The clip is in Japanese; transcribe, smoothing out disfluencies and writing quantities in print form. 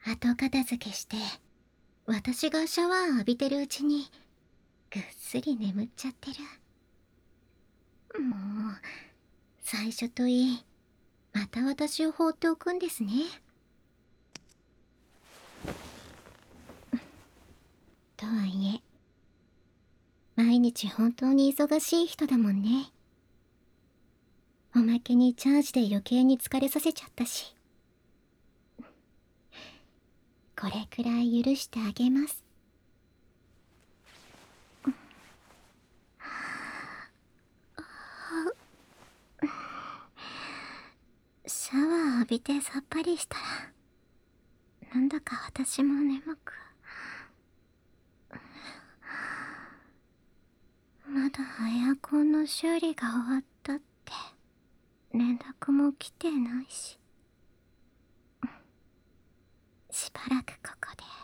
後片付けして、私がシャワー浴びてるうちにぐっすり眠っちゃってる。もう最初といい、また私を放っておくんですね。とはいえ、毎日本当に忙しい人だもんね。おまけにチャージで余計に疲れさせちゃったし、これくらい許してあげます。シャワー浴びてさっぱりしたら、なんだか私も眠く。まだエアコンの修理が終わったって連絡も来てないし、しばらくここで